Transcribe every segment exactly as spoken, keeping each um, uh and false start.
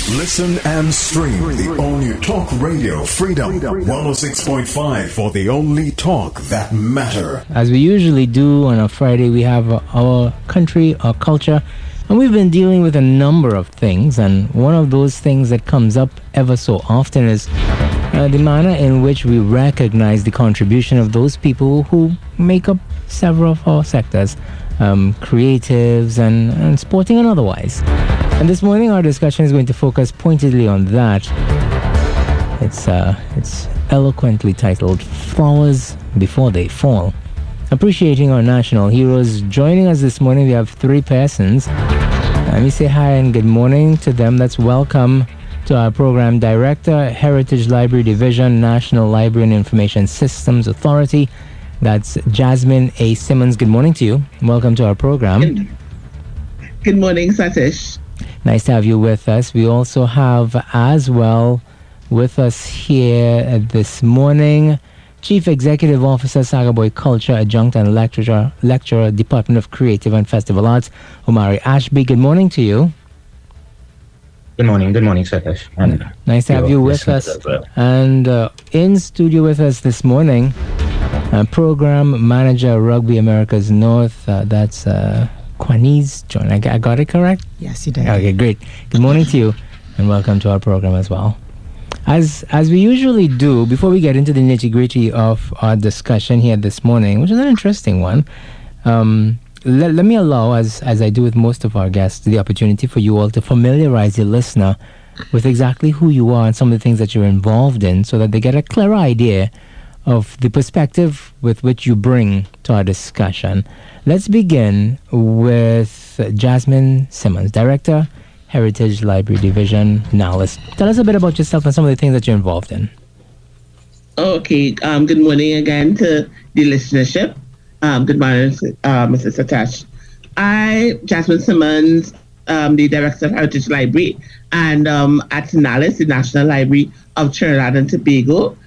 Listen and stream the all-new Talk Radio Freedom one oh six point five for the only talk that matter. As we usually do on a Friday, we have our country, our culture, and we've been dealing with a number of things, and one of those things that comes up ever so often is uh, the manner in which we recognize the contribution of those people who make up several of our sectors, um, creatives and, and sporting and otherwise. And this morning our discussion is going to focus pointedly on that. It's uh, it's eloquently titled Flowers Before They Fall. Appreciating our national heroes. Joining us this morning, we have three persons. Let me say hi and good morning to them. Let's welcome to our program Director, Heritage Library Division, National Library and Information Systems Authority. That's Jasmine A. Simmons. Good morning to you. Welcome to our program. Good, good morning, Satish. Nice to have you with us. We also have as well with us here this morning Chief Executive Officer, Sagaboy Culture, Adjunct and Lecturer, Lecturer, Department of Creative and Festival Arts, Omari Ashby. Good morning to you. Good morning. Good morning, Satish. And nice to have you with us. Well. And uh, in studio with us this morning, uh, Program Manager, Rugby Americas North, uh, that's uh, Quaniz John. I, I got it correct? Yes, you did. Okay, great. Good morning to you, and welcome to our program as well. As as we usually do, before we get into the nitty-gritty of our discussion here this morning, which is an interesting one, um, let, let me allow, as, as I do with most of our guests, the opportunity for you all to familiarize your listener with exactly who you are and some of the things that you're involved in so that they get a clearer idea of the perspective with which you bring to our discussion. Let's begin with Jasmine Simmons, Director, Heritage Library Division, NALIS. Tell us a bit about yourself and some of the things that you're involved in. Okay, um, good morning again to the listenership. Um, good morning, uh, Missus Satash. I, Jasmine Simmons, um, the Director of Heritage Library, and um, at NALIS, the National Library of Trinidad and Tobago,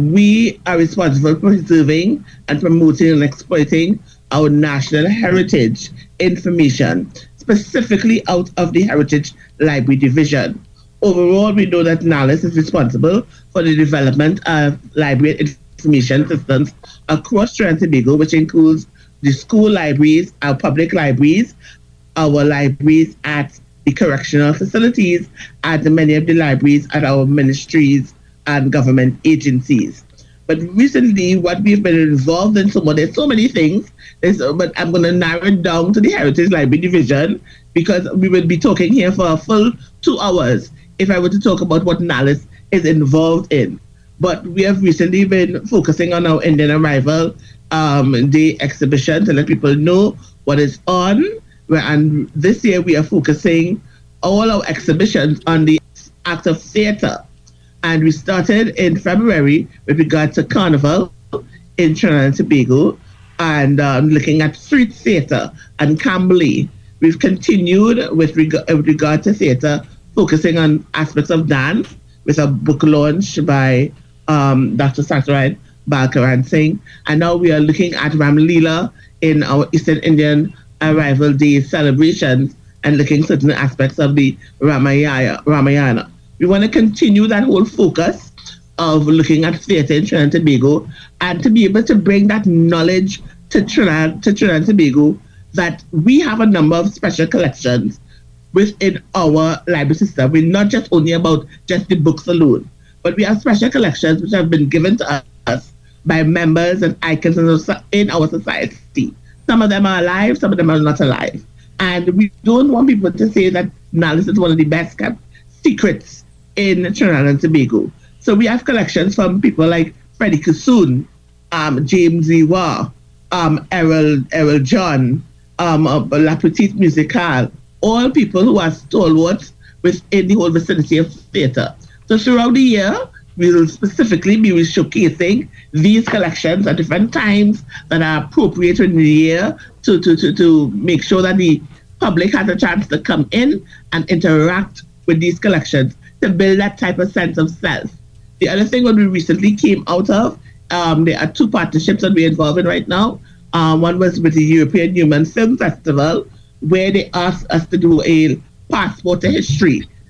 we are responsible for preserving and promoting and exploiting our national heritage information, specifically out of the Heritage Library Division. Overall, we know that NALIS is responsible for the development of library information systems across Trinidad and Tobago, which includes the school libraries, our public libraries, our libraries at the correctional facilities, and many of the libraries at our ministries and government agencies. But recently, what we've been involved in, so well, there's so many things, there's, but I'm going to narrow it down to the Heritage Library Division because we will be talking here for a full two hours if I were to talk about what NALIS is involved in. But we have recently been focusing on our Indian Arrival um, Day exhibition to let people know what is on. And this year we are focusing all our exhibitions on the act of theatre. And we started in February with regard to Carnival in Trinidad and Tobago and um, looking at street theatre and Camberley. We've continued with, reg- with regard to theatre, focusing on aspects of dance with a book launch by um, Doctor Satyarai Balkaran Singh. And now we are looking at Ram Leela in our Eastern Indian Arrival Day celebrations and looking at certain aspects of the Ramayana. Ramayana. We want to continue that whole focus of looking at theatre in Trinidad and Tobago and to be able to bring that knowledge to Trinidad, to Trinidad and Tobago that we have a number of special collections within our library system. We're not just only about just the books alone, but we have special collections which have been given to us by members and icons in our society. Some of them are alive, some of them are not alive. And we don't want people to say that NALIS is one of the best kept secrets in Trinidad and Tobago. So we have collections from people like Freddie Kissoon, um, James Iwa, um, Errol, Errol John, um, uh, La Petite Musicale, all people who are stalwarts within the whole vicinity of theatre. So throughout the year, we will specifically be showcasing these collections at different times that are appropriate in the year to, to, to, to make sure that the public has a chance to come in and interact with these collections to build that type of sense of self. The other thing that we recently came out of, um, there are two partnerships that we're involved in right now. Um, one was with the European Human Film Festival, where they asked us to do a passport to history.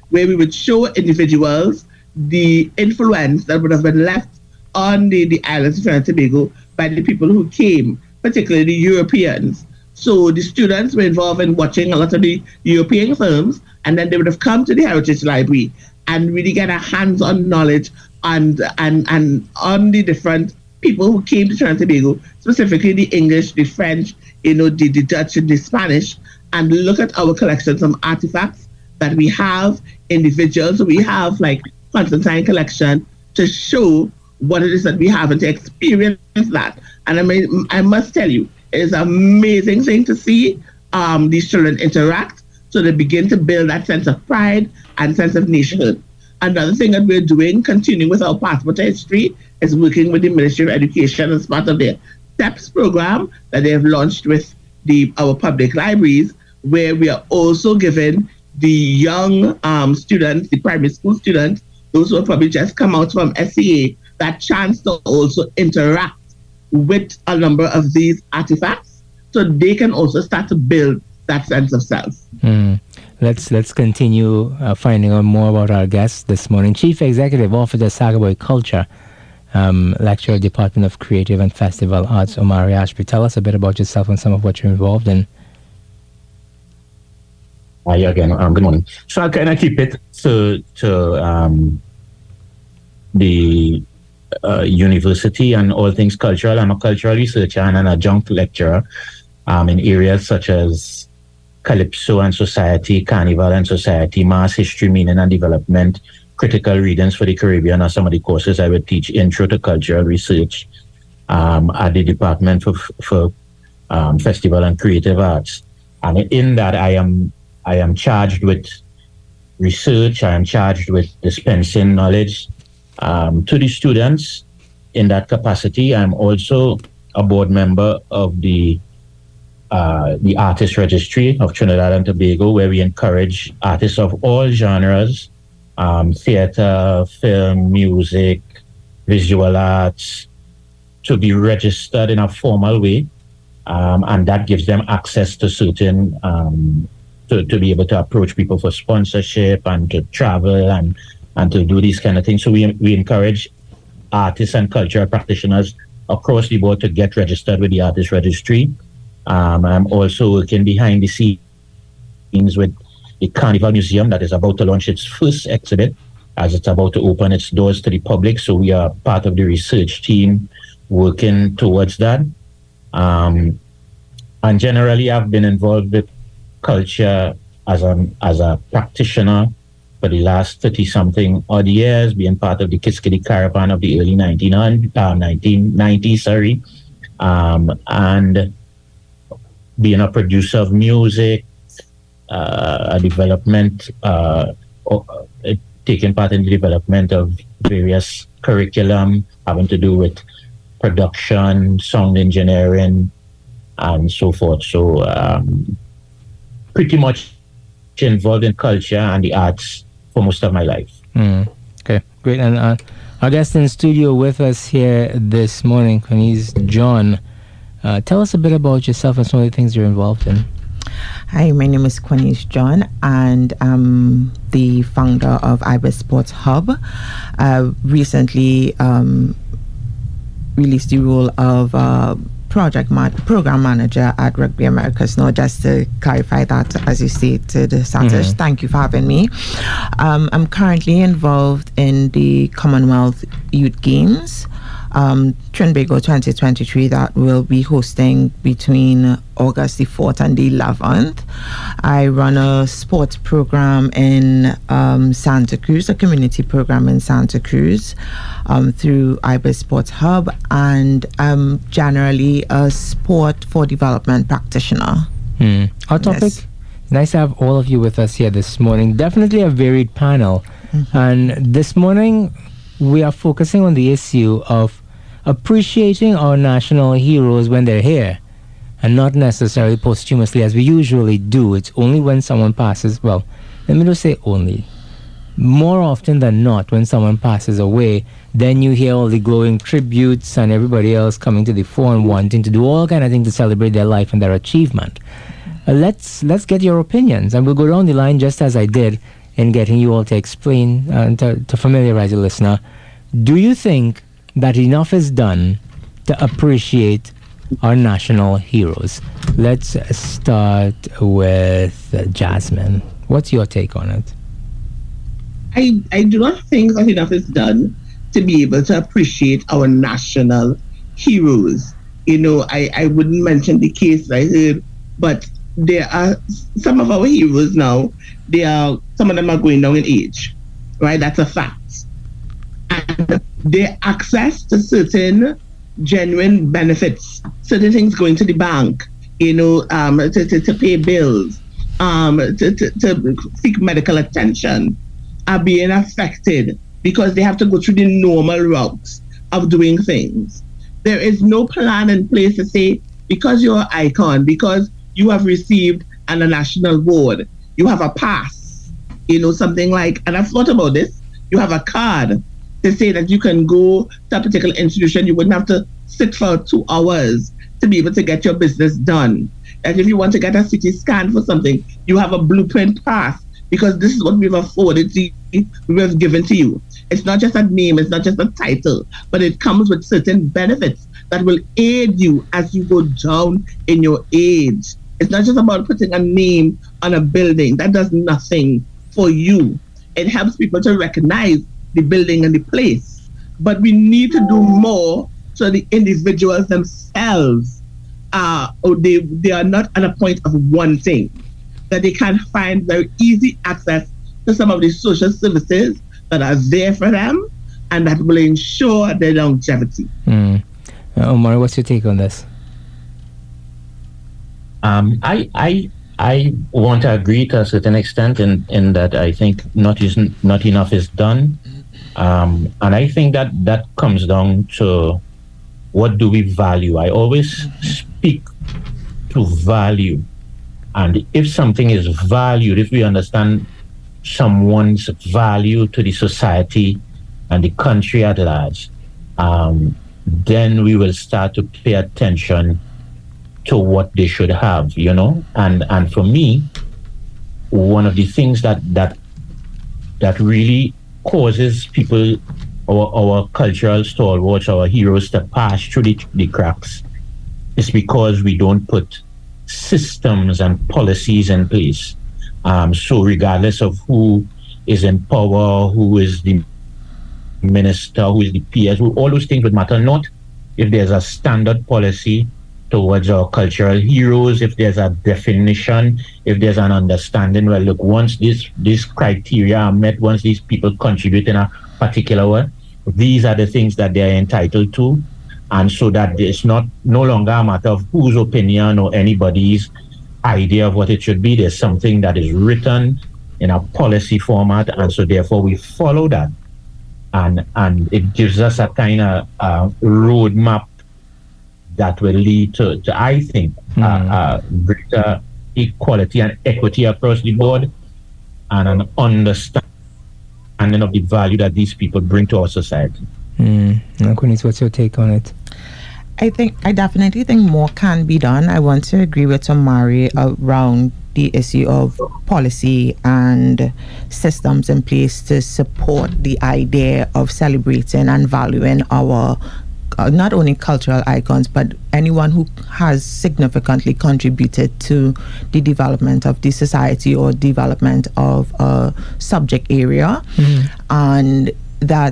where we would show individuals the influence that would have been left on the, the islands of Trinidad and Tobago by the people who came, particularly Europeans. So the students were involved in watching a lot of the European films, and then they would have come to the Heritage Library and really get a hands-on knowledge and and and on the different people who came to Trinidad and Tobago, specifically the English, the French, you know, the, the Dutch and the Spanish, and look at our collections of artifacts that we have, individuals. We have like Constantine collection to show what it is that we have and to experience that. And I mean, I must tell you, it's an amazing thing to see um, these children interact, so they begin to build that sense of pride and sense of nationhood. Another thing that we're doing, continuing with our Passport to History, is working with the Ministry of Education as part of their STEPS program that they have launched with the our public libraries, where we are also giving the young um, students, the primary school students, those who have probably just come out from S C A, that chance to also interact with a number of these artifacts, so they can also start to build that sense of self. Mm. Let's let's continue uh, finding out more about our guest this morning. Chief Executive Officer, Sagaboy Culture, um, Lecturer, Department of Creative and Festival Arts, Omari Ashby. Tell us a bit about yourself and some of what you're involved in. Hi again. Um, good morning. So I kind of keep it to to um, the uh, university and all things cultural. I'm a cultural researcher and an adjunct lecturer um, in areas such as Calypso and Society, Carnival and Society, Mass History, Meaning and Development, Critical Readings for the Caribbean are some of the courses I would teach. Intro to Cultural Research um, at the Department for, for um, Festival and Creative Arts. And in that, I am I am charged with research. I am charged with dispensing knowledge um, to the students. In that capacity, I'm also a board member of the uh, the Artist Registry of Trinidad and Tobago, where we encourage artists of all genres, um, theater, film, music, visual arts, to be registered in a formal way, um, and that gives them access to certain um, To, to be able to approach people for sponsorship and to travel and, and to do these kind of things. So we we encourage artists and cultural practitioners across the board to get registered with the Artist Registry. Um, I'm also working behind the scenes with the Carnival Museum that is about to launch its first exhibit, as it's about to open its doors to the public. So we are part of the research team working towards that. Um, and generally, I've been involved with culture as a as a practitioner for the last thirty something odd years, being part of the Kids Kiddie Caravan of the early nineteen nineties, sorry, um, and being a producer of music, uh, a development, uh, uh, taking part in the development of various curriculum having to do with production, sound engineering, and so forth. So. Um, pretty much involved in culture and the arts for most of my life. Mm, okay, great. And uh, our guest in studio with us here this morning, Quanice John. Uh, tell us a bit about yourself and some of the things you're involved in. Hi, my name is Quanice John, and I'm the founder of Ibis Sports Hub. I recently um, released the role of uh, project man- program manager at Rugby Americas. Now, just to clarify that, as you stated, Satish, mm-hmm. Thank you for having me. Um, I'm currently involved in the Commonwealth Youth Games, um, Trinbago twenty twenty-three, that will be hosting between August the fourth and the eleventh. I run a sports program in um, Santa Cruz, a community program in Santa Cruz, um, through Ibis Sports Hub, and I'm generally a sport for development practitioner. Hmm. Our topic, yes. Nice to have all of you with us here this morning. Definitely a varied panel. Mm-hmm. And this morning, we are focusing on the issue of appreciating our national heroes when they're here, and not necessarily posthumously as we usually do. It's only when someone passes, well, let me just say only. More often than not, when someone passes away, then you hear all the glowing tributes and everybody else coming to the fore and wanting to do all kind of things to celebrate their life and their achievement. Uh, let's let's get your opinions, and we'll go down the line just as I did in getting you all to explain, uh, to, to familiarize the listener. Do you think that enough is done to appreciate our national heroes? Let's start with uh, Jasmine. What's your take on it? I, I do not think that enough is done to be able to appreciate our national heroes. You know, I, I wouldn't mention the case I heard, but there are some of our heroes now, they are, some of them are going down in age, right? That's a fact. And their access to certain genuine benefits, certain things going to the bank, you know, um, to, to, to pay bills, um, to, to, to seek medical attention, are being affected because they have to go through the normal routes of doing things. There is no plan in place to say, because you're an icon, because you have received an, a national award, you have a pass, you know, something like, and I've thought about this, you have a card to say that you can go to a particular institution, you wouldn't have to sit for two hours to be able to get your business done. And if you want to get a C T scan for something, you have a blueprint pass because this is what we've afforded to you, we've given to you. It's not just a name, it's not just a title, but it comes with certain benefits that will aid you as you go down in your age. It's not just about putting a name on a building. That does nothing for you. It helps people to recognize the building and the place. But we need to do more so the individuals themselves are, or they, they are not at a point of one thing, that they can find very easy access to some of the social services that are there for them and that will ensure their longevity. Mm. Uh, Omar, what's your take on this? Um, I, I, I want to agree to a certain extent in, in that I think not is not enough is done, um, and I think that that comes down to what do we value. I always speak to value, and if something is valued, if we understand someone's value to the society and the country at large, um, then we will start to pay attention to what they should have, you know. And and for me, one of the things that that that really causes people, our our cultural stalwarts, our heroes, to pass through the, the cracks is because we don't put systems and policies in place. Um, so regardless of who is in power, who is the minister, who is the P S, all those things would matter. Not if there's a standard policy towards our cultural heroes, if there's a definition, if there's an understanding, well, look, once these these criteria are met, once these people contribute in a particular way, these are the things that they're entitled to. And so that it's not no longer a matter of whose opinion or anybody's idea of what it should be. There's something that is written in a policy format, and so therefore we follow that. And and it gives us a kind of uh, roadmap that will lead to, to I think, mm. uh, uh, greater equality and equity across the board, and an understanding of the value that these people bring to our society. Mm. Now, Queenie, what's your take on it? I think I definitely think more can be done. I want to agree with Omari around the issue of policy and systems in place to support the idea of celebrating and valuing our uh, not only cultural icons, but anyone who has significantly contributed to the development of the society or development of a subject area, mm-hmm. and that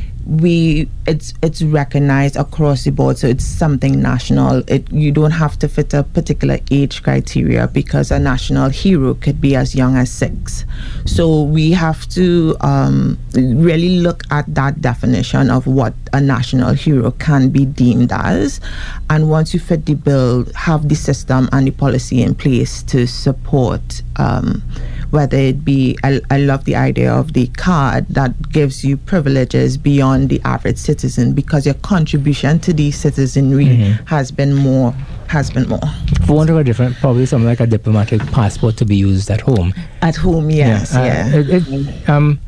we it's it's recognized across the board, so it's something national. It you don't have to fit a particular age criteria because a national hero could be as young as six. So we have to um, really look at that definition of what a national hero can be deemed as, and once you fit the bill, have the system and the policy in place to support um, whether it be, I, I love the idea of the card that gives you privileges beyond the average citizen, because your contribution to the citizenry mm-hmm. has been more, has been more. For want of a different, probably something like a diplomatic passport to be used at home. At home, yes, yeah. yeah. Uh, it, it, um,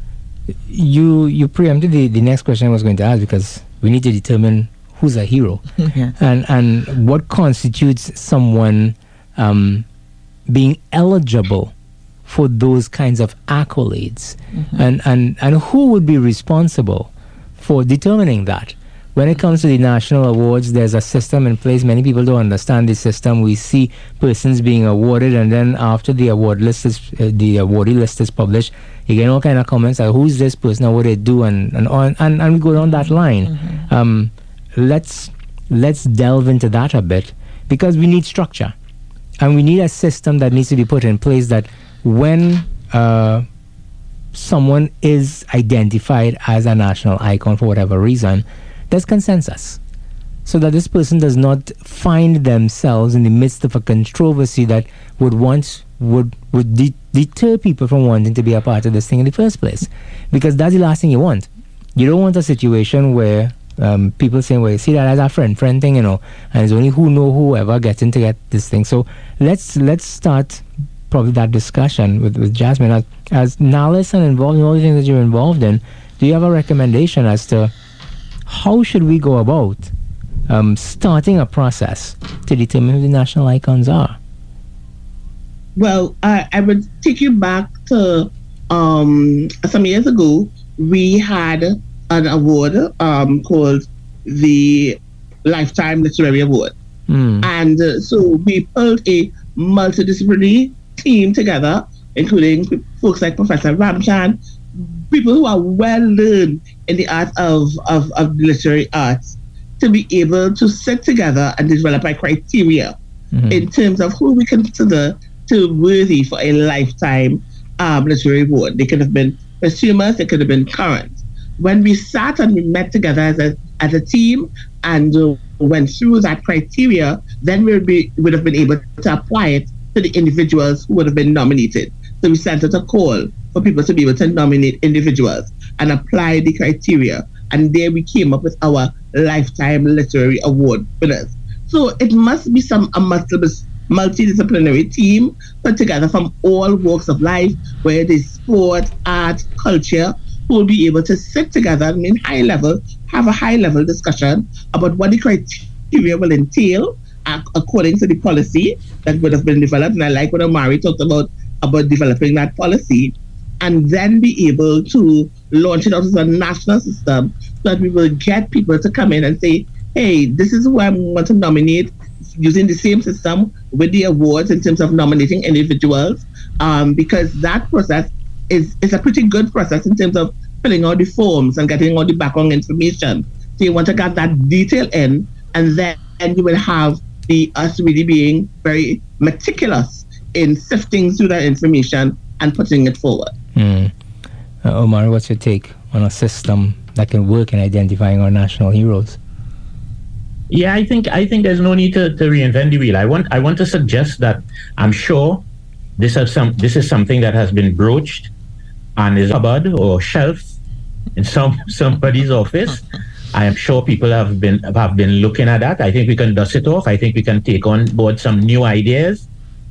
you you preempted the, the next question I was going to ask, because we need to determine who's a hero yeah. and and what constitutes someone um, being eligible for those kinds of accolades? Mm-hmm. And, and, and who would be responsible for determining that? When it comes to the national awards, there's a system in place. Many people don't understand the system. We see persons being awarded, and then after the award list is, uh, the awardee list is published, you get all kind of comments like, who's this person or what they do, and and on and, and we go down that line. Mm-hmm. Um, let's let's delve into that a bit, because we need structure, and we need a system that needs to be put in place that when uh, someone is identified as a national icon for whatever reason, there's consensus, so that this person does not find themselves in the midst of a controversy that would want would would de- deter people from wanting to be a part of this thing in the first place, because that's the last thing you want. You don't want a situation where um, people saying, "Well, you see that as a friend friend thing, you know," and it's only who know whoever getting to get this thing. So let's let's start probably that discussion with, with Jasmine as, as Nalis and involved in all the things that you're involved in. Do you have a recommendation as to how should we go about um, starting a process to determine who the national icons are? Well, I, I would take you back to um, some years ago. We had an award um, called the Lifetime Literary Award. Mm. And uh, so we pulled a multidisciplinary team together, including folks like Professor Ramchan, people who are well learned in the art of, of, of literary arts, to be able to sit together and develop a criteria mm-hmm. in terms of who we consider to worthy for a lifetime um, literary award. They could have been consumers, they could have been current. When we sat and we met together as a as a team and uh, went through that criteria, then we would, be, would have been able to apply it to the individuals who would have been nominated. So we sent out a call for people to be able to nominate individuals and apply the criteria. And there we came up with our Lifetime Literary Award winners. So it must be some a multidisciplinary team put together from all walks of life, where it is sport, art, culture, who will be able to sit together and in high level, have a high level discussion about what the criteria will entail uh, according to the policy that would have been developed. And I like what Omari talked about, about developing that policy, and then be able to launch it out as a national system so that we will get people to come in and say, hey, this is who I want to nominate, using the same system with the awards in terms of nominating individuals, um, because that process is, is a pretty good process in terms of filling out the forms and getting all the background information. So you want to get that detail in, and then and you will have the us really being very meticulous in sifting through that information and putting it forward. Mm. Uh, Omar, what's your take on a system that can work in identifying our national heroes? Yeah, I think I think there's no need to, to reinvent the wheel. I want I want to suggest that I'm sure this is some this is something that has been broached and is a cupboard or shelf in some somebody's office. I am sure people have been have been looking at that. I think we can dust it off. I think we can take on board some new ideas.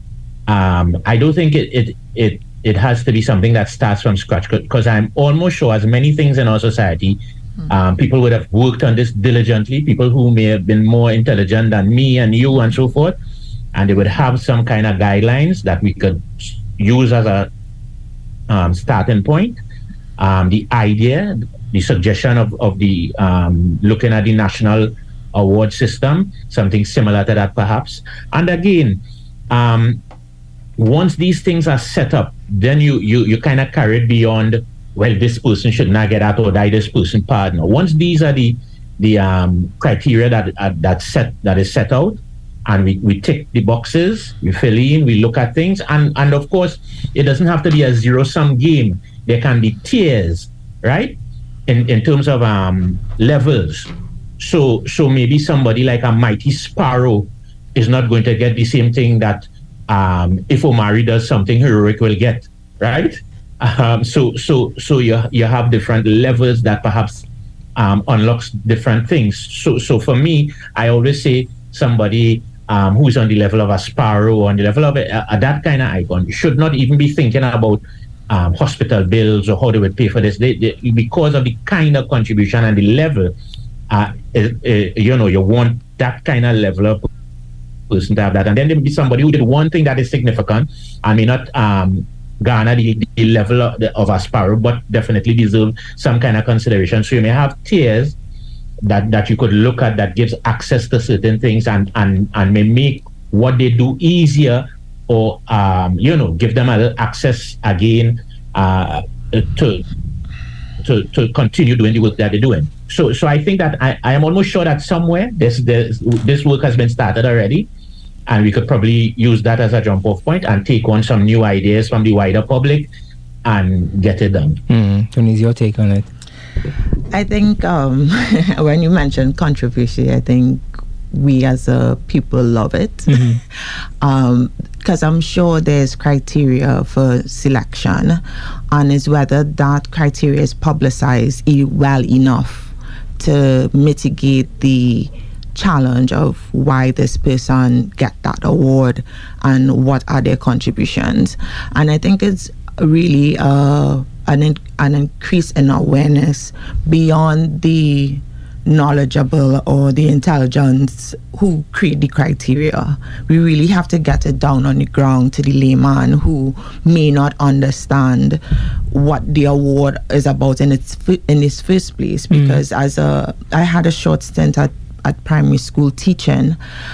Um, I don't think it it it it has to be something that starts from scratch, because I'm almost sure, as many things in our society, mm-hmm. um, people would have worked on this diligently, people who may have been more intelligent than me and you and so forth, and they would have some kind of guidelines that we could use as a um, starting point. Um, the idea, the suggestion of, of the um, looking at the national award system, something similar to that perhaps. And again, um, once these things are set up, then you you you kind of carry it beyond, well, this person should not get that, or die this person partner. Once these are the the um, criteria that uh, that set that is set out, and we, we tick the boxes, we fill in, we look at things, and and of course it doesn't have to be a zero sum game. There can be tiers, right? In in terms of um levels. So so maybe somebody like a Mighty Sparrow is not going to get the same thing that Um, if Omari does something heroic, will get, right? Um, so, so, so you you have different levels that perhaps um, unlocks different things. So, so for me, I always say somebody um, who's on the level of a Sparrow, or on the level of a, a, that kind of icon, should not even be thinking about um, hospital bills or how they would pay for this. They, they, because of the kind of contribution and the level, uh, uh, uh, you know, you want that kind of level of person to have that. And then there will be somebody who did one thing that is significant and may not um, garner the, the level of, the, of a sparrow, but definitely deserve some kind of consideration. So you may have tiers that, that you could look at that gives access to certain things and, and, and may make what they do easier, or, um, you know, give them a little access again uh, to, to to continue doing the work that they're doing. So so I think that I, I am almost sure that somewhere this, this this work has been started already, and we could probably use that as a jump off point and take on some new ideas from the wider public and get it done. Mm. Tony's your take on it? I think um, when you mentioned controversy, I think we as a people love it, because mm-hmm. um, I'm sure there's criteria for selection, and it's whether that criteria is publicized e- well enough to mitigate the challenge of why this person get that award and what are their contributions. And I think it's really uh, an, in- an increase in awareness beyond the knowledgeable or the intelligence who create the criteria. We really have to get it down on the ground to the layman who may not understand what the award is about in its in its first place. Because mm. as a I had a short stint at at primary school teaching,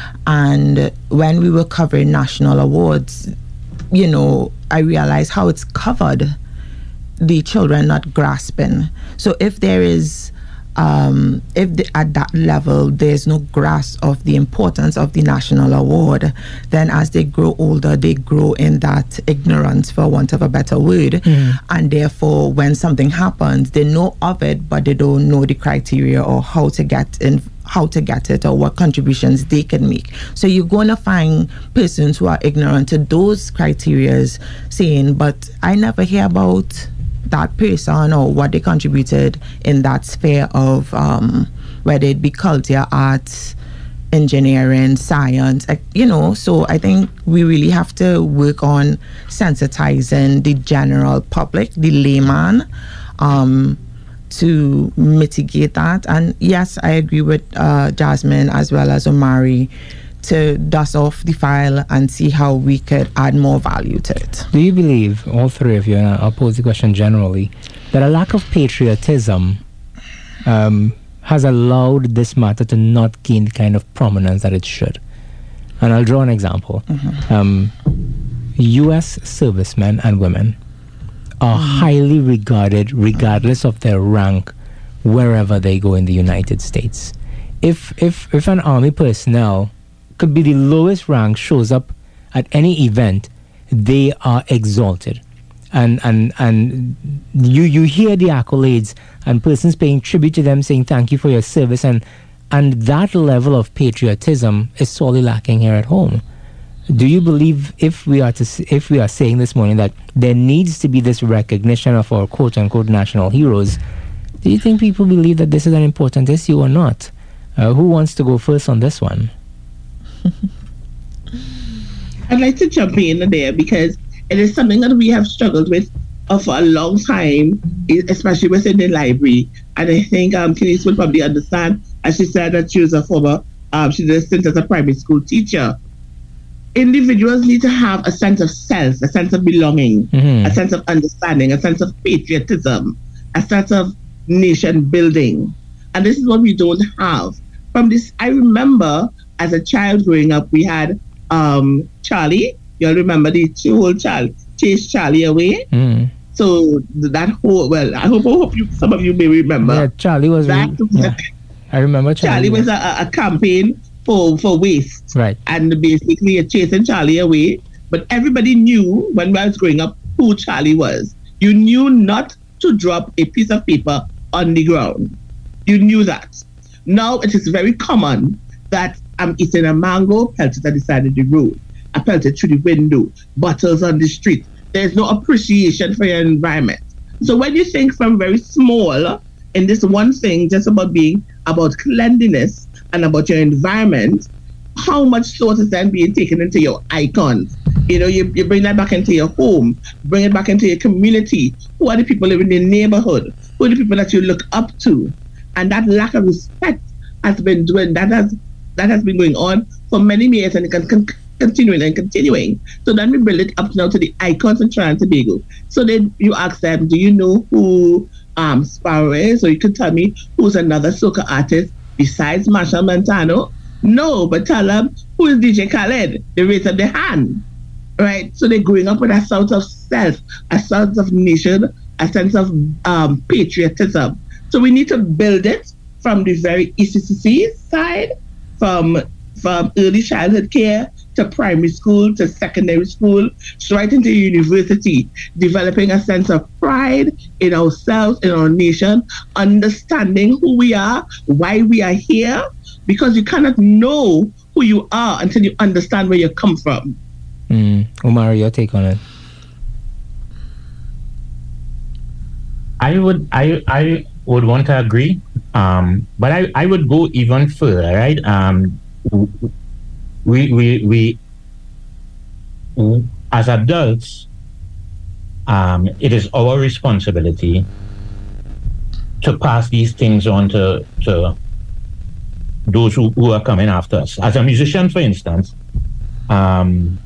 and when we were covering national awards, you know, I realized how it's covered, the children not grasping. So if there is Um, if the, at that level there's no grasp of the importance of the national award, then as they grow older, they grow in that ignorance, for want of a better word. Mm. And therefore, when something happens, they know of it, but they don't know the criteria or how to get in, how to get it, or what contributions they can make. So you're going to find persons who are ignorant to those criterias saying, but I never hear about that person or what they contributed in that sphere of um, whether it be culture, arts, engineering, science, you know. So I think we really have to work on sensitizing the general public, the layman, um, to mitigate that. And yes, I agree with uh, Jasmine as well as Omari to dust off the file and see how we could add more value to it. Do you believe, all three of you, and I'll pose the question generally, that a lack of patriotism um, has allowed this matter to not gain the kind of prominence that it should? And I'll draw an example. Mm-hmm. Um, U S servicemen and women are mm-hmm. highly regarded regardless of their rank wherever they go in the United States. If if if an army personnel could be the lowest rank shows up at any event, they are exalted. And and and you you hear the accolades and persons paying tribute to them saying thank you for your service, and and that level of patriotism is sorely lacking here at home. Do you believe, if we are to if we are saying this morning that there needs to be this recognition of our quote unquote national heroes, do you think people believe that this is an important issue or not? Uh, who wants to go first on this one? I'd like to jump in there because it is something that we have struggled with uh, for a long time, especially within the library. And I think um, Kenise will probably understand, as she said that she was a former, um, she did a stint as a primary school teacher. Individuals need to have a sense of self, a sense of belonging, mm-hmm. a sense of understanding, a sense of patriotism, a sense of nation building. And this is what we don't have. From this, I remember as a child growing up, we had um, Charlie. You'll remember the whole child chase Charlie away. Mm. So that whole, well, I hope, I hope you, some of you may remember. Yeah, Charlie was. That Re- yeah. I remember Charlie. Charlie was a, a campaign for for waste, right? And basically, a chasing Charlie away. But everybody knew when I was growing up who Charlie was. You knew not to drop a piece of paper on the ground. You knew that. Now it is very common that I'm eating a mango pelted at the side of the road. I pelted through the window, bottles on the street. There's no appreciation for your environment. So when you think from very small in this one thing, just about being about cleanliness and about your environment, how much thought is then being taken into your icons? You know, you, you bring that back into your home, bring it back into your community. Who are the people living in the neighborhood? Who are the people that you look up to? And that lack of respect has been doing, that has that has been going on for many years, and it can, can continuing and continuing. So then we build it up now to the icons in Trinidad and Tobago. So then you ask them, do you know who um, Sparrow is? Or you could tell me who's another soca artist besides Machel Montano? No, but tell them who is D J Khaled. They raise up their hand, right? So they're growing up with a sense of self, a sense of nation, a sense of um, patriotism. So we need to build it from the very E C C C side, from from early childhood care to primary school to secondary school, straight into university, developing a sense of pride in ourselves, in our nation, understanding who we are, why we are here, because you cannot know who you are until you understand where you come from. Mm. Umar, your take on it? I would, I, I would want to agree, um, but I, I would go even further, right? Um, we, we, we, as adults, um, it is our responsibility to pass these things on to, to those who, who are coming after us. As a musician, for instance, um,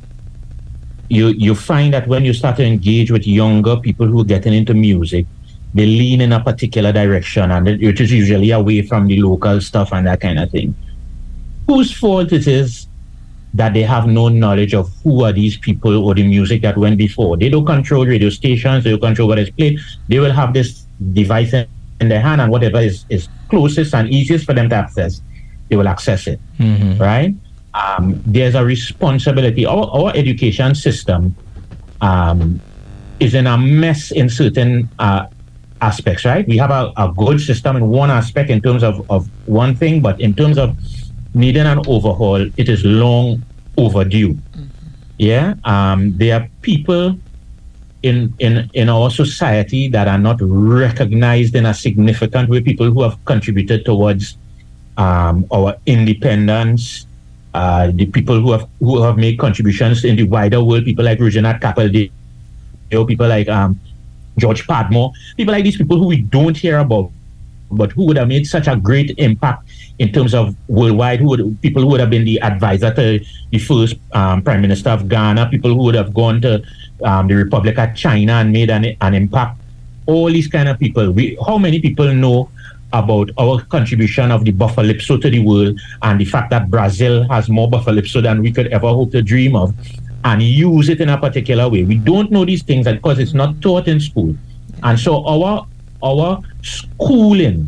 you you find that when you start to engage with younger people who are getting into music, they lean in a particular direction, and it, which is usually away from the local stuff and that kind of thing. Whose fault it is that they have no knowledge of who are these people or the music that went before? They don't control radio stations, they don't control what is played. They will have this device in their hand, and whatever is, is closest and easiest for them to access, they will access it, mm-hmm. right? Um, there's a responsibility. Our, our education system um, is in a mess in certain uh, aspects, right? We have a, a good system in one aspect in terms of, of one thing, but in terms of needing an overhaul, it is long overdue. Mm-hmm. Yeah, um, there are people in, in, in our society that are not recognized in a significant way, people who have contributed towards um, our independence, uh, the people who have who have made contributions in the wider world, people like Regina Capaldi, people like um, George Padmore, people like these people who we don't hear about, but who would have made such a great impact in terms of worldwide, who would, people who would have been the advisor to the first um, Prime Minister of Ghana, people who would have gone to um, the Republic of China and made an, an impact. All these kind of people. We, how many people know about our contribution of the Buffalipso to the world and the fact that Brazil has more Buffalipso than we could ever hope to dream of, and use it in a particular way? We don't know these things because it's not taught in school. And so our our schooling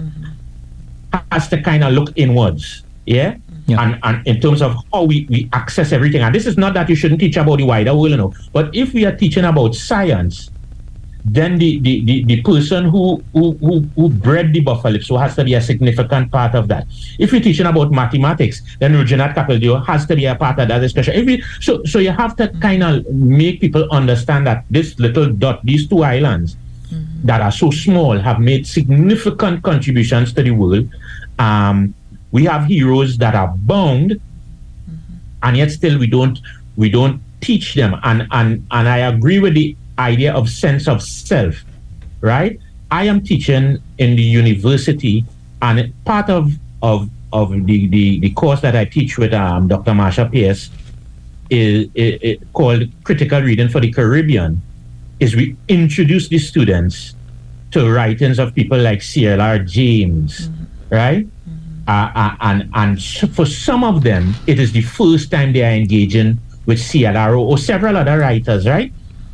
mm-hmm. has to kind of look inwards, yeah? yeah. And and in terms of how we, we access everything. And this is not that you shouldn't teach about the wider world, you know, but if we are teaching about science, then the, the, the, the person who, who, who, who bred the Buffalipso has to be a significant part of that. If you're teaching about mathematics, then Regina Capaldi has to be a part of that, especially. If we, so, so you have to kind of make people understand that this little dot, these two islands mm-hmm. that are so small, have made significant contributions to the world. Um, we have heroes that are bound, mm-hmm. and yet still we don't we don't teach them. And and and I agree with the idea of sense of self, right? I am teaching in the university, and part of of of the the, the course that I teach with um, Doctor Marsha Pierce is, is, is called Critical Reading for the Caribbean. Is we introduce the students to writings of people like C L R James, mm-hmm. right? Mm-hmm. Uh, uh, and and for some of them, it is the first time they are engaging with C L R O or several other writers, right?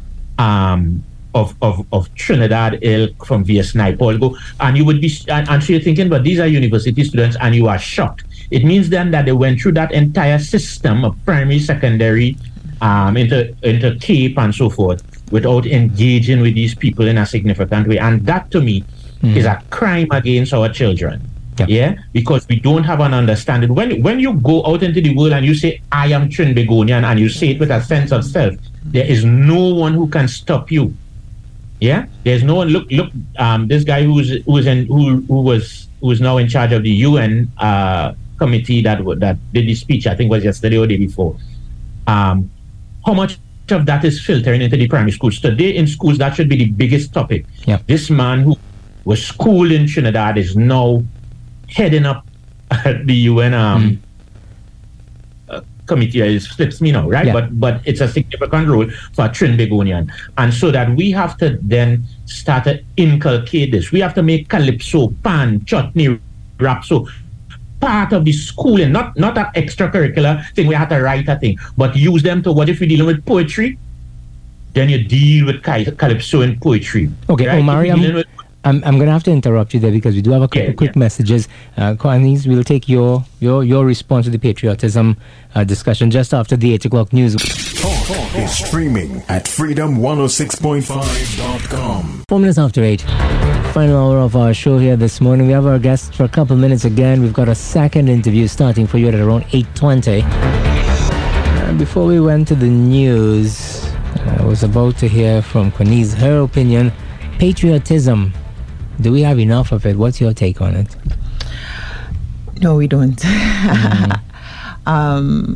Um, of, of, of Trinidad ilk, from V S Naipaul, and you would be, and, and so you're thinking, but these are university students, and you are shocked. It means then that they went through that entire system of primary, secondary, um, into into Cape and so forth, without engaging with these people in a significant way, and that to me mm. is a crime against our children. Yep. Yeah, because we don't have an understanding. When when you go out into the world and you say, I am Trinbagonian, and you say it with a sense of self, there is no one who can stop you. Yeah, there's no one. Look, look. Um, this guy who's who's in who who was who is now in charge of the U N uh, committee that that did the speech. I think was yesterday or the day before. Um, how much of that is filtering into the primary schools today? In schools, that should be the biggest topic. Yeah. This man who was schooled in Trinidad is now heading up the U N um, mm. uh, committee is slips me now, right? Yeah. But but it's a significant role for Trinbagonian. And so that we have to then start to inculcate this. We have to make calypso, pan, chutney, rap. So part of the schooling, not not an extracurricular thing. We have to write a thing, but use them to what if we're dealing with poetry, then you deal with calypso and poetry. Okay, right? Omari, I'm, with, I'm I'm gonna have to interrupt you there because we do have a couple yeah, quick yeah. messages. Uh, Kwani's, we'll take your your your response to the patriotism uh, discussion just after the eight o'clock news. Talk, Talk is streaming at freedom one oh six point five dot com. Four minutes after eight. Final hour of our show here this morning. We have our guests for a couple minutes again. We've got a second interview starting for you at around eight twenty. Uh, before we went to the news, I was about to hear from Quanice, her opinion. Patriotism. Do we have enough of it? What's your take on it? No, we don't. Mm. um,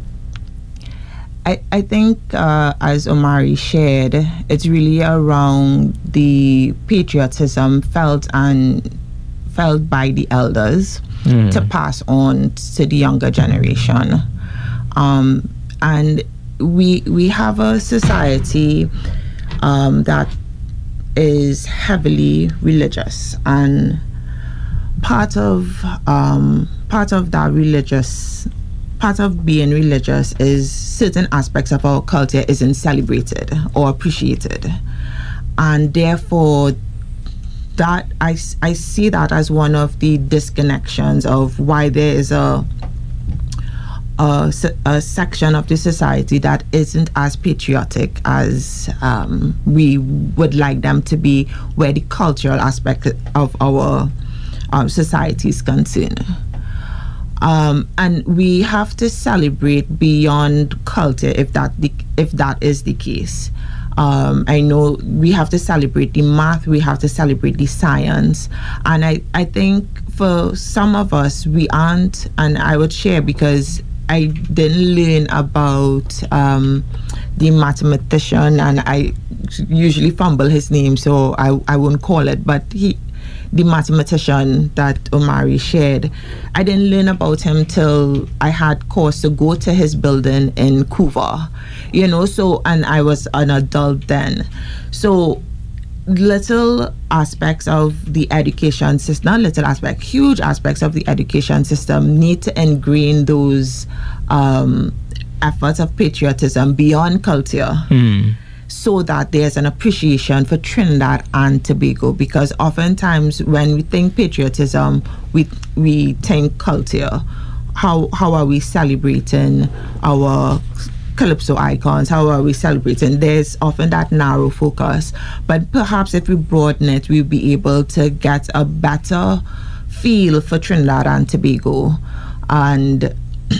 I, I think, uh, as Omari shared, it's really around the patriotism felt and felt by the elders mm. to pass on to the younger generation. Um, and we we have a society um, that is heavily religious, and part of um, part of that religious part of being religious is certain aspects of our culture isn't celebrated or appreciated, and therefore that I, I see that as one of the disconnections of why there is a A, a section of the society that isn't as patriotic as um, we would like them to be, where the cultural aspect of our um, society is concerned. Um, and we have to celebrate beyond culture if that the, if that is the case. Um, I know we have to celebrate the math, we have to celebrate the science, and I, I think for some of us we aren't, and I would share because I didn't learn about um, the mathematician, and I usually fumble his name, so I, I won't call it, but he, the mathematician that Omari shared, I didn't learn about him till I had cause to go to his building in Couva, you know, so, and I was an adult then. So little aspects of the education system, not little aspect, huge aspects of the education system need to ingrain those um, efforts of patriotism beyond culture, mm. so that there's an appreciation for Trinidad and Tobago. Because oftentimes when we think patriotism, we we think culture. How how are we celebrating our calypso icons? How are we celebrating? There's often that narrow focus, but perhaps if we broaden it, we'll be able to get a better feel for Trinidad and Tobago. And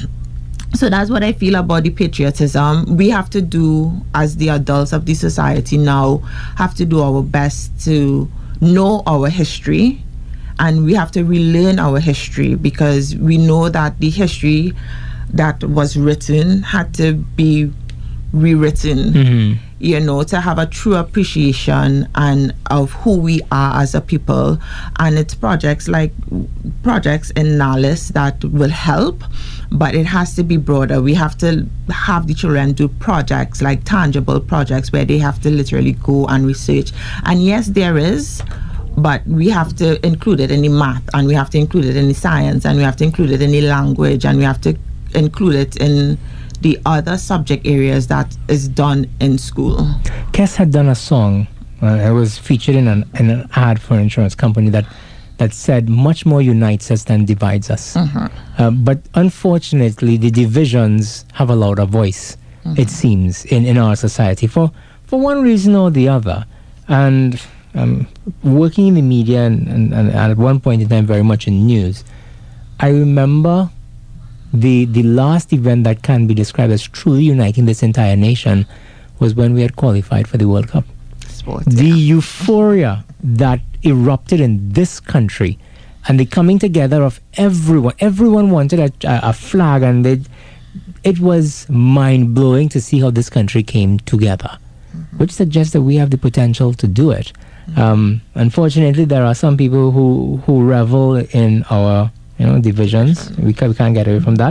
so that's what I feel about the patriotism. We have to do, as the adults of the society now, have to do our best to know our history, and we have to relearn our history, because we know that the history that was written had to be rewritten, mm-hmm. you know, to have a true appreciation and of who we are as a people. And it's projects like projects in NALIS that will help, but it has to be broader. We have to have the children do projects, like tangible projects, where they have to literally go and research. And yes, there is, but we have to include it in the math, and we have to include it in the science, and we have to include it in the language, and we have to include it in the other subject areas that is done in school. Kes had done a song. Uh, it was featured in an, in an ad for an insurance company that that said, "Much more unites us than divides us." Mm-hmm. Uh, but unfortunately, the divisions have a louder voice, mm-hmm. it seems, in, in our society for for one reason or the other. And um, working in the media and, and, and at one point in time very much in news, I remember The the last event that can be described as truly uniting this entire nation was when we had qualified for the World Cup. Sports, the yeah. euphoria that erupted in this country, and the coming together of everyone. Everyone wanted a, a flag, and they, it was mind-blowing to see how this country came together, mm-hmm. which suggests that we have the potential to do it. Mm-hmm. Um, unfortunately, there are some people who, who revel in our you know, divisions. We, ca- we can't get away from that. But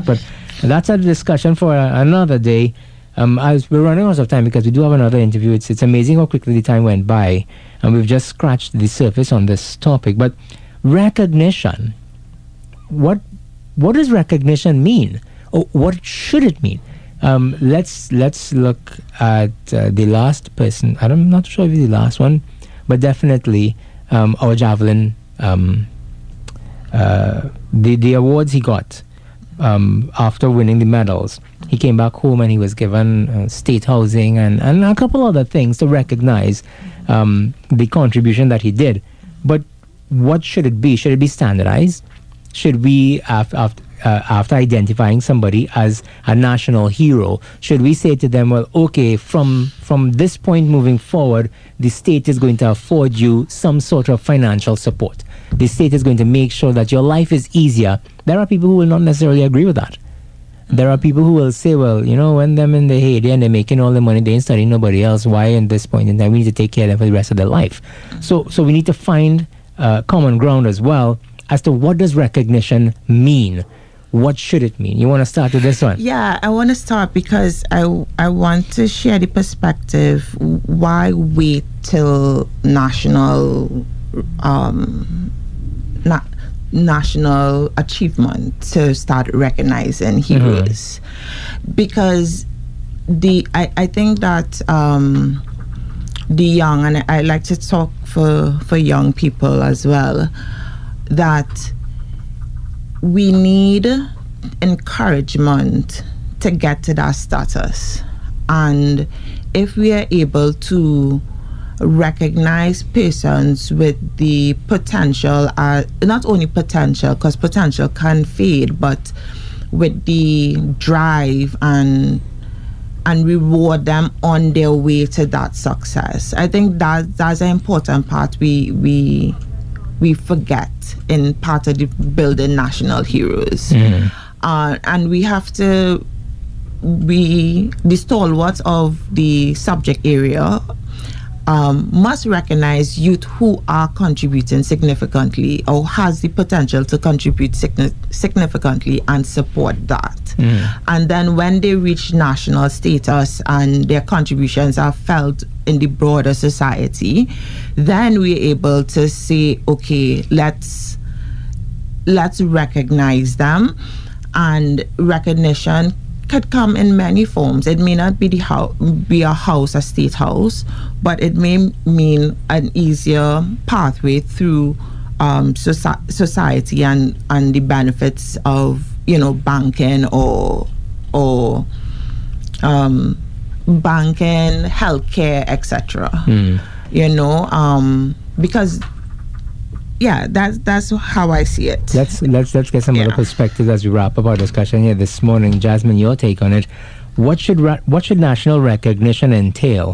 That's a discussion for uh, another day. Um, as we're running out of time because we do have another interview. It's it's amazing how quickly the time went by, and we've just scratched the surface on this topic. But recognition, what what does recognition mean? Or what should it mean? Um, let's let's look at uh, the last person. I'm not sure if it's the last one, but definitely um, our javelin. Um, uh, the the awards he got. Um, after winning the medals, he came back home and he was given uh, state housing and, and a couple other things to recognize um, the contribution that he did. But what should it be? Should it be standardized? Should we, after, after, uh, after identifying somebody as a national hero, should we say to them, well, okay, from, from this point moving forward, the state is going to afford you some sort of financial support. The state is going to make sure that your life is easier. There are people who will not necessarily agree with that. There are people who will say, well, you know, when them in the heyday and they're making all the money, they ain't studying nobody else. Why in this point in time we need to take care of them for the rest of their life? So so we need to find uh, common ground as well as to what does recognition mean? What should it mean? You want to start with this one? Yeah, I want to start because I, I want to share the perspective. Why wait till national... Um, na- national achievement to start recognizing heroes? Mm-hmm. Because the I, I think that um, the young, and I, I like to talk for for young people as well, that we need encouragement to get to that status. And if we are able to recognize persons with the potential, uh, not only potential, because potential can fade, but with the drive and and reward them on their way to that success. I think that that's an important part we we we forget in part of the building national heroes. Mm. Uh, and we have to be the stalwarts of the subject area. Um, must recognize youth who are contributing significantly or has the potential to contribute signi- significantly and support that. Mm. And then when they reach national status and their contributions are felt in the broader society, then we're able to say, okay, let's let's recognize them. And recognition could come in many forms. It may not be the house, be a house, a state house, but it may mean an easier pathway through um, soci- society and, and the benefits of, you know, banking or or um, banking, healthcare, et cetera. Mm. You know, um, because. Yeah, that's that's how I see it. Let's let's let's get some yeah. other perspectives as we wrap up our discussion here this morning. Jasmine, your take on it. What should ra- what should national recognition entail?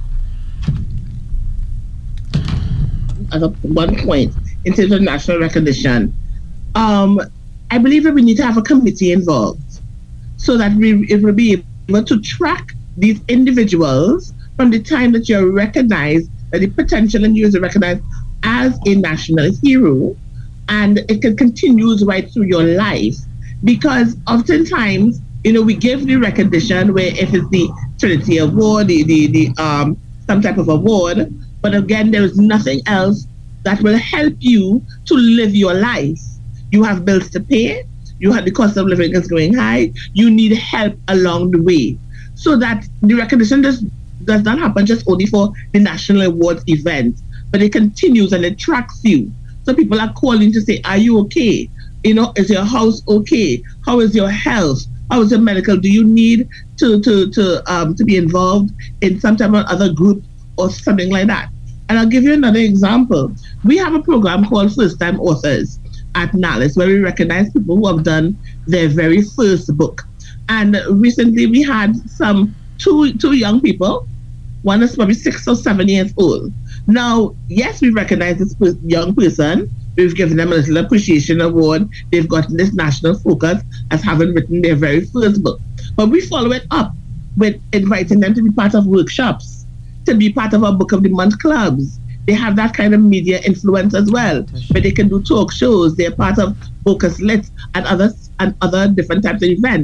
At one point, in terms of national recognition, um, I believe that we need to have a committee involved so that we it will be able to track these individuals from the time that you're recognized, that the potential in you is recognized as a national hero, and it can continue right through your life. Because oftentimes, you know, we give the recognition where if it's the Trinity Award, the, the, the um some type of award, but again, there is nothing else that will help you to live your life. You have bills to pay, you have the cost of living is going high, you need help along the way. So that the recognition does, does not happen just only for the national awards event, but it continues and it tracks you. So people are calling to say, are you okay? You know, is your house okay? How is your health? How is your medical? Do you need to to to um to be involved in some type of other group or something like that? And I'll give you another example. We have a program called First Time Authors at NALIS, where we recognize people who have done their very first book. And recently we had some two two young people. One is probably six or seven years old. Now, yes, we recognize this young person. We've given them a little appreciation award. They've gotten this national focus as having written their very first book. But we follow it up with inviting them to be part of workshops, to be part of our Book of the Month clubs. They have that kind of media influence as well, where they can do talk shows. They're part of Focus Lit and other and other different types of events.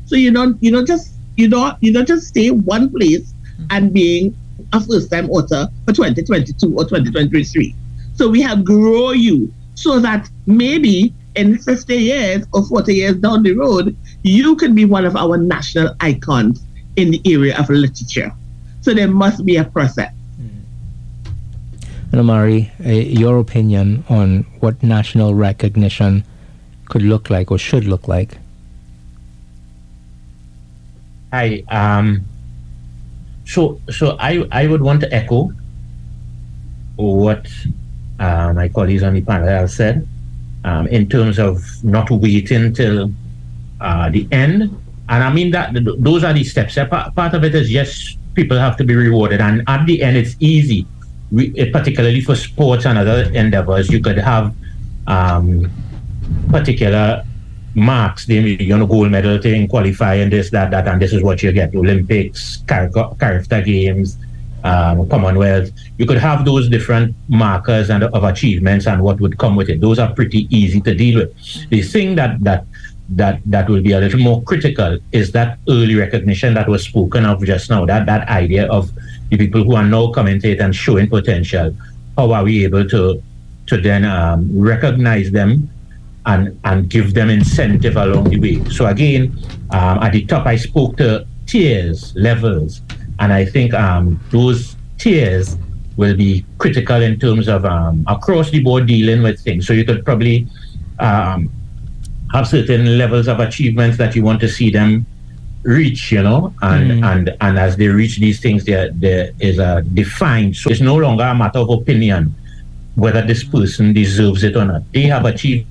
So you don't you don't just you don't you don't just stay one place and being a first time author for twenty twenty-two or twenty twenty-three. So we have grow you so that maybe in fifty years or forty years down the road, you could be one of our national icons in the area of literature. So there must be a process. And Amari, uh, your opinion on what national recognition could look like or should look like? I um so so I I would want to echo what uh, my colleagues on the panel have said um, in terms of not waiting till uh, the end. And I mean that th- those are the steps. Part, part of it is yes, people have to be rewarded, and at the end it's easy. We, particularly for sports and other endeavors, you could have um, particular marks, the you know, gold medal thing, qualifying this, that, that, and this is what you get. Olympics, Carifta Games, um, Commonwealth. You could have those different markers and of achievements and what would come with it. Those are pretty easy to deal with. The thing that that that that will be a little more critical is that early recognition that was spoken of just now. That that idea of the people who are now commentating and showing potential. How are we able to to then um, recognize them and and give them incentive along the way? So again, um, at the top, I spoke to tiers, levels, and I think um, those tiers will be critical in terms of um, across the board dealing with things. So you could probably um, have certain levels of achievements that you want to see them reach, you know, and mm. and and as they reach these things, there there is a defined. So it's no longer a matter of opinion whether this person deserves it or not. They have achieved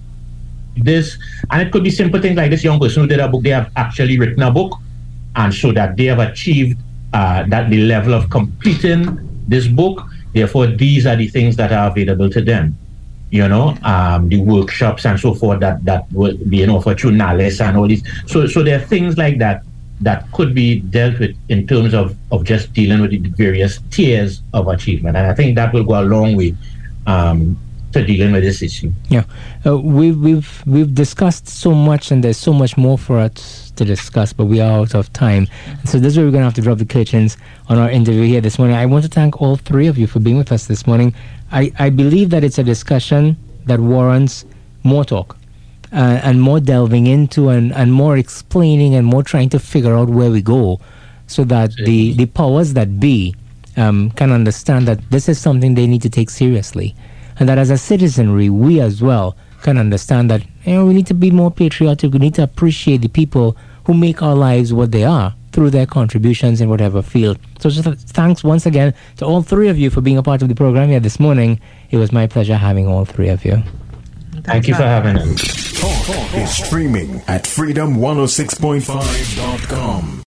this, and it could be simple things like this young person who did a book. They have actually written a book, and so that they have achieved uh, that the level of completing this book. Therefore, these are the things that are available to them. You know, um, the workshops and so forth that that will be, you know, for through NALIS and all these. So, so there are things like that that could be dealt with in terms of, of just dealing with the various tiers of achievement, and I think that will go a long way um, to dealing with this issue. Yeah, uh, we've we've we've discussed so much, and there's so much more for us to discuss, but we are out of time. So this is where we're going to have to drop the curtains on our interview here this morning. I want to thank all three of you for being with us this morning. I, I believe that it's a discussion that warrants more talk uh, and more delving into and, and more explaining and more trying to figure out where we go so that the, the powers that be um, can understand that this is something they need to take seriously. And that as a citizenry, we as well can understand that, you know, we need to be more patriotic. We need to appreciate the people who make our lives what they are through their contributions in whatever field. So just thanks once again to all three of you for being a part of the program here this morning. It was my pleasure having all three of you. Thank, Thank you for having us. Talk is streaming at freedom one oh six point five dot com.